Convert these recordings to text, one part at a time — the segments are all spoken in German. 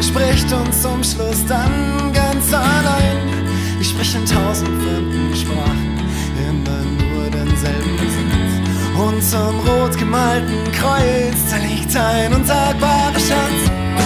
niemand spricht und zum Schluss dann ganz allein. Ich spreche in 1000 fremden Sprachen, immer nur denselben Satz. Und zum rot gemalten Kreuz, da liegt ein unsagbarer Schatz.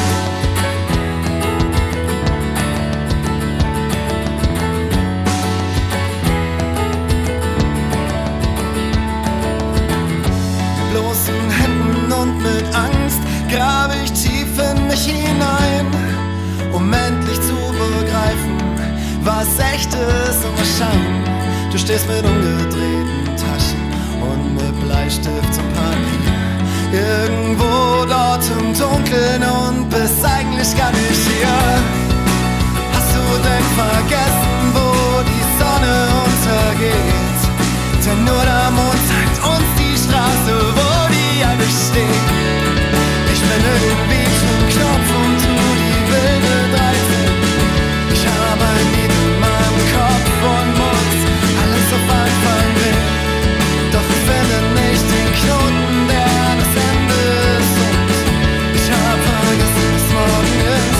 Bloßen Händen und mit Angst grabe ich tief in mich hinein, um endlich zu begreifen, was echt ist und was Schein. Du stehst mit umgedrehten Taschen und mit Bleistift zum Papier irgendwo dort im Dunkeln und bist eigentlich gar nicht hier. Hast du denn vergessen, wo die Sonne untergeht? Denn nur der Mond zeigt uns die Straße, wo die Erde steht. Ich bin irgendwie zum Knopf und du die wilde 13. Ich habe ein Lied in meinem Kopf und muss alles auf Anfang drehen. Doch ich finde nicht den Knoten, der das Ende ist. Und ich habe vergessen, was morgen ist.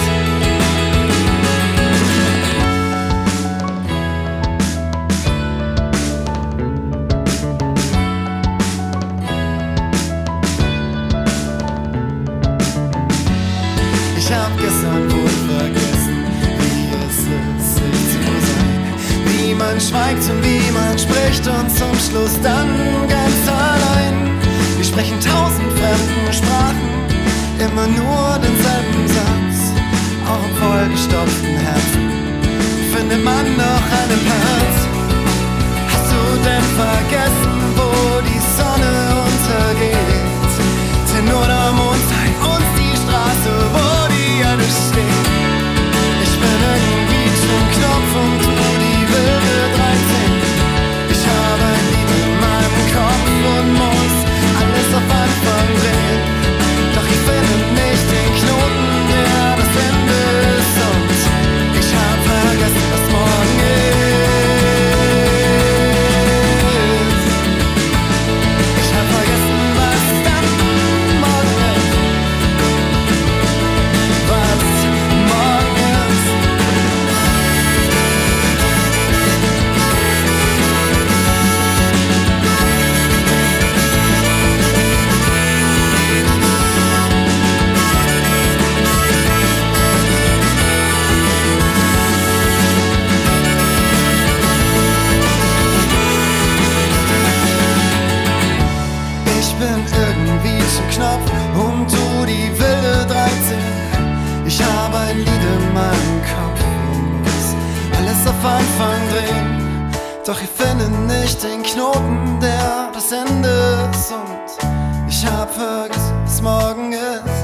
Ich hab gestern wohl vergessen, wie es ist, sich zu sein. Wie man schweigt und wie man spricht und zum Schluss dann ganz allein. Wir sprechen 1000 fremden Sprachen, immer nur denselben Satz. Auch im vollgestopften Herzen findet man noch einen Platz. Hast du denn vergessen, wo die Sonne untergeht? Denn nur der Mond zeigt uns die Straße, wo die Erde steht. Ich bin irgendwie zum Knopf und du die wilde 13. Ich habe ein Lied in meinem Kopf und muss alles auf Anfang drehen. Doch ich finde nicht den Knoten, der das Ende ist. Und ich hab vergessen, was morgen ist. Ich hab vergessen, was dann morgen ist. Was morgen ist. Ich bin irgendwie zum Knopf und du die wilde 13. Ich habe ein Lied in meinem Kopf und muss alles auf Anfang drehen. Doch ich finde nicht den Knoten, der das Ende ist. Und ich hab vergessen, was morgen ist.